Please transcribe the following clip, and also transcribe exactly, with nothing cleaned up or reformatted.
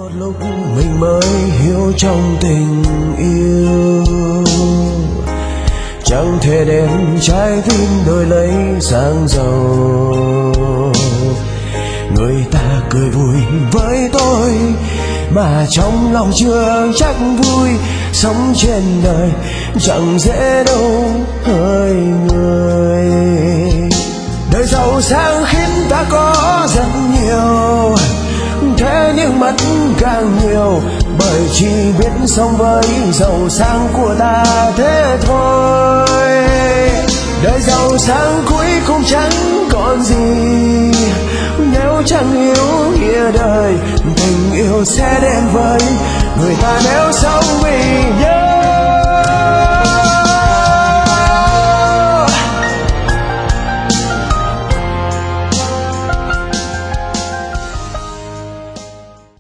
một lúc mình mới hiểu trong tình yêu chẳng thể đem trái tim đổi lấy sáng giàu. Người ta cười vui với tôi mà trong lòng chưa chắc vui. Sống trên đời chẳng dễ đâu hỡi người. Đời giàu sang khiến ta có rất nhiều, thế nhưng mất càng nhiều, bởi chỉ biết sống với giàu sang của ta thế thôi. Đời giàu sang cuối cùng chẳng còn gì nếu chẳng hiểu nghĩa đời. Tình yêu sẽ đến với người ta nếu sống vì nhớ.